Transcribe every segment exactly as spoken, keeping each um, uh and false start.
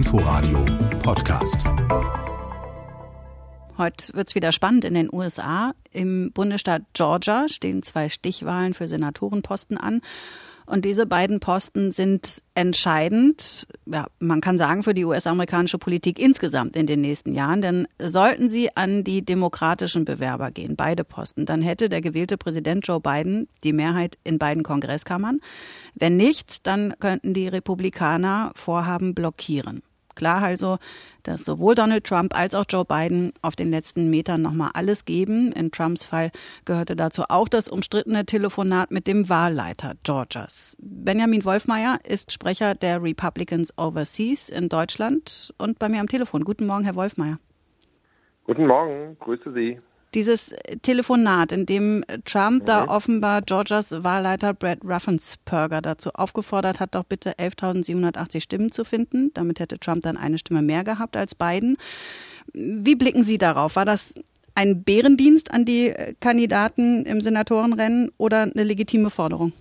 Inforadio Podcast. Heute wird es wieder spannend in den U S A. Im Bundesstaat Georgia stehen zwei Stichwahlen für Senatorenposten an. Und diese beiden Posten sind entscheidend, ja, man kann sagen, für die U S-amerikanische Politik insgesamt in den nächsten Jahren. Denn sollten sie an die demokratischen Bewerber gehen, beide Posten, dann hätte der gewählte Präsident Joe Biden die Mehrheit in beiden Kongresskammern. Wenn nicht, dann könnten die Republikaner Vorhaben blockieren. Klar also, dass sowohl Donald Trump als auch Joe Biden auf den letzten Metern nochmal alles geben. In Trumps Fall gehörte dazu auch das umstrittene Telefonat mit dem Wahlleiter Georgias. Benjamin Wolfmeier ist Sprecher der Republicans Overseas in Deutschland und bei mir am Telefon. Guten Morgen, Herr Wolfmeier. Guten Morgen, grüße Sie. Dieses Telefonat, in dem Trump mhm. da offenbar Georgias Wahlleiter Brad Raffensperger dazu aufgefordert hat, doch bitte elftausendsiebenhundertachtzig Stimmen zu finden. Damit hätte Trump dann eine Stimme mehr gehabt als Biden. Wie blicken Sie darauf? War das ein Bärendienst an die Kandidaten im Senatorenrennen oder eine legitime Forderung?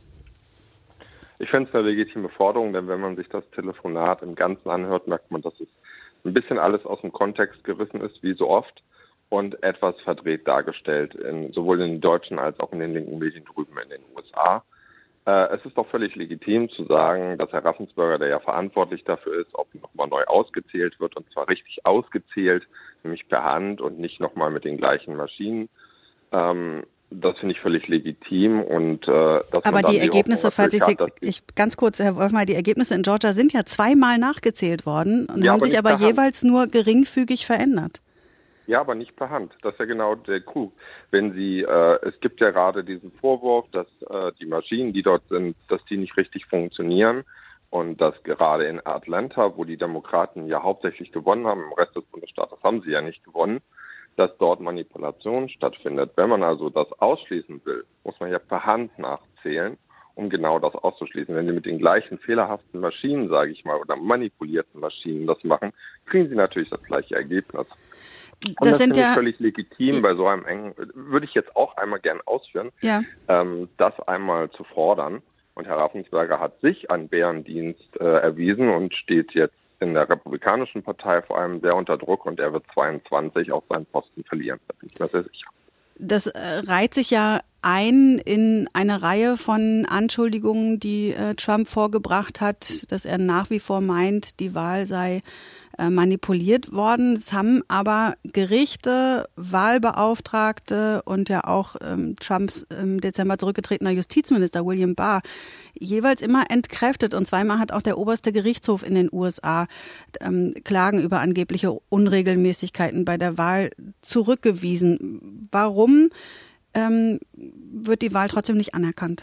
Ich finde es eine legitime Forderung, denn wenn man sich das Telefonat im Ganzen anhört, merkt man, dass es ein bisschen alles aus dem Kontext gerissen ist, wie so oft. Und etwas verdreht dargestellt, in, sowohl in den deutschen als auch in den linken Medien drüben in den U S A. Äh, es ist doch völlig legitim zu sagen, dass Herr Raffensperger, der ja verantwortlich dafür ist, ob nochmal neu ausgezählt wird, und zwar richtig ausgezählt, nämlich per Hand und nicht nochmal mit den gleichen Maschinen. Ähm, das finde ich völlig legitim. Und, äh, dass Aber man dann die Ergebnisse, falls ich, hat, ich ganz kurz, Herr Wolfmeier, die Ergebnisse in Georgia sind ja zweimal nachgezählt worden und ja, haben aber sich aber jeweils nur geringfügig verändert. Ja, aber nicht per Hand. Das ist ja genau der Coup. Wenn Sie, äh, es gibt ja gerade diesen Vorwurf, dass äh, die Maschinen, die dort sind, dass die nicht richtig funktionieren und dass gerade in Atlanta, wo die Demokraten ja hauptsächlich gewonnen haben, im Rest des Bundesstaates haben sie ja nicht gewonnen, dass dort Manipulation stattfindet. Wenn man also das ausschließen will, muss man ja per Hand nachzählen, um genau das auszuschließen. Wenn Sie mit den gleichen fehlerhaften Maschinen, sage ich mal, oder manipulierten Maschinen das machen, kriegen Sie natürlich das gleiche Ergebnis. Und das, das finde ich ja völlig legitim, bei so einem engen, würde ich jetzt auch einmal gern ausführen, ja. ähm, das einmal zu fordern. Und Herr Raffensperger hat sich an Bärendienst äh, erwiesen und steht jetzt in der Republikanischen Partei vor allem sehr unter Druck und er wird zweiundzwanzig auch seinen Posten verlieren. Da bin ich mir sehr sicher. Das äh, reiht sich ja ein in eine Reihe von Anschuldigungen, die äh, Trump vorgebracht hat, dass er nach wie vor meint, die Wahl sei äh, manipuliert worden. Es haben aber Gerichte, Wahlbeauftragte und ja auch ähm, Trumps im Dezember zurückgetretener Justizminister William Barr jeweils immer entkräftet. Und zweimal hat auch der oberste Gerichtshof in den U S A ähm, Klagen über angebliche Unregelmäßigkeiten bei der Wahl zurückgewiesen. Warum ähm, wird die Wahl trotzdem nicht anerkannt?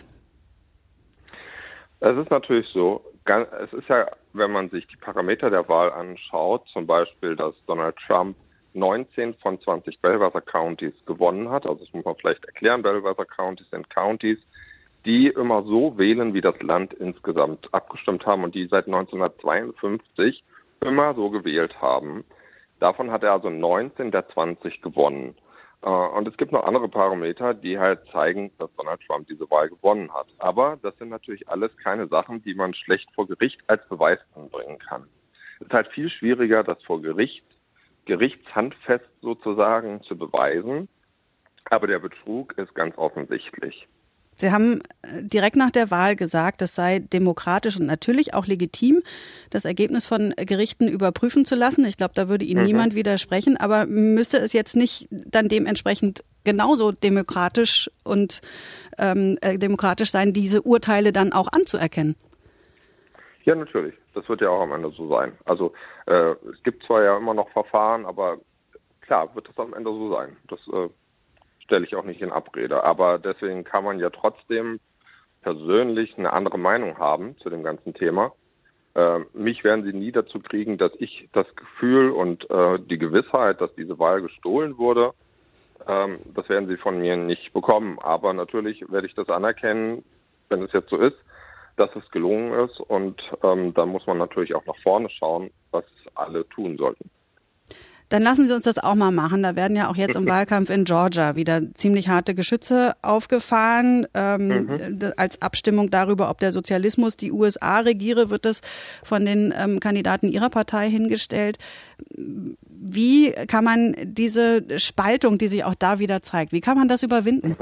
Es ist natürlich so, es ist ja, wenn man sich die Parameter der Wahl anschaut, zum Beispiel, dass Donald Trump neunzehn von zwanzig Bellwether Counties gewonnen hat, also das muss man vielleicht erklären, Bellwether Counties sind Counties, die immer so wählen, wie das Land insgesamt abgestimmt haben und die seit neunzehnhundertzweiundfünfzig immer so gewählt haben. Davon hat er also neunzehn der zwanzig gewonnen. Und es gibt noch andere Parameter, die halt zeigen, dass Donald Trump diese Wahl gewonnen hat. Aber das sind natürlich alles keine Sachen, die man schlecht vor Gericht als Beweis anbringen kann. Es ist halt viel schwieriger, das vor Gericht, gerichtshandfest sozusagen zu beweisen. Aber der Betrug ist ganz offensichtlich. Sie haben direkt nach der Wahl gesagt, es sei demokratisch und natürlich auch legitim, das Ergebnis von Gerichten überprüfen zu lassen. Ich glaube, da würde Ihnen mhm. niemand widersprechen. Aber müsste es jetzt nicht dann dementsprechend genauso demokratisch und ähm, äh, demokratisch sein, diese Urteile dann auch anzuerkennen? Ja, natürlich. Das wird ja auch am Ende so sein. Also äh, es gibt zwar ja immer noch Verfahren, aber klar wird das am Ende so sein. Das äh, stelle ich auch nicht in Abrede. Aber deswegen kann man ja trotzdem persönlich eine andere Meinung haben zu dem ganzen Thema. Äh, mich werden sie nie dazu kriegen, dass ich das Gefühl und äh, die Gewissheit, dass diese Wahl gestohlen wurde, ähm, das werden sie von mir nicht bekommen. Aber natürlich werde ich das anerkennen, wenn es jetzt so ist, dass es gelungen ist. Und ähm, da muss man natürlich auch nach vorne schauen, was alle tun sollten. Dann lassen Sie uns das auch mal machen. Da werden ja auch jetzt im Wahlkampf in Georgia wieder ziemlich harte Geschütze aufgefahren. Ähm, mhm. Als Abstimmung darüber, ob der Sozialismus die U S A regiere, wird es von den ähm, Kandidaten Ihrer Partei hingestellt. Wie kann man diese Spaltung, die sich auch da wieder zeigt, wie kann man das überwinden?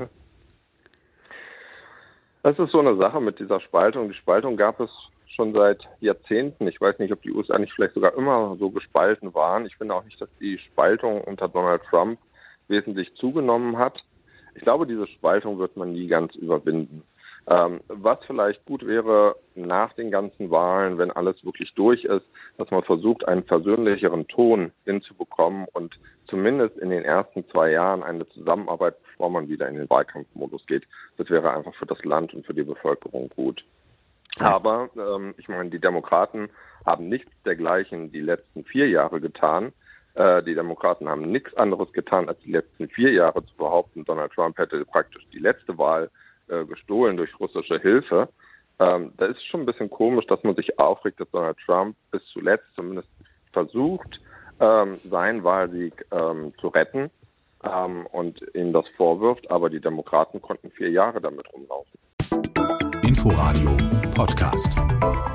Das ist so eine Sache mit dieser Spaltung. Die Spaltung gab es schon seit Jahrzehnten. Ich weiß nicht, ob die U S A nicht vielleicht sogar immer so gespalten waren. Ich finde auch nicht, dass die Spaltung unter Donald Trump wesentlich zugenommen hat. Ich glaube, diese Spaltung wird man nie ganz überwinden. Ähm, was vielleicht gut wäre nach den ganzen Wahlen, wenn alles wirklich durch ist, dass man versucht, einen versöhnlicheren Ton hinzubekommen und zumindest in den ersten zwei Jahren eine Zusammenarbeit, bevor man wieder in den Wahlkampfmodus geht. Das wäre einfach für das Land und für die Bevölkerung gut. Aber ähm, ich meine, die Demokraten haben nichts dergleichen die letzten vier Jahre getan. Äh, die Demokraten haben nichts anderes getan, als die letzten vier Jahre zu behaupten, Donald Trump hätte praktisch die letzte Wahl äh, gestohlen durch russische Hilfe. Ähm, da ist schon ein bisschen komisch, dass man sich aufregt, dass Donald Trump bis zuletzt zumindest versucht, ähm, seinen Wahlsieg ähm, zu retten ähm, und ihm das vorwirft. Aber die Demokraten konnten vier Jahre damit rumlaufen. Inforadio Podcast.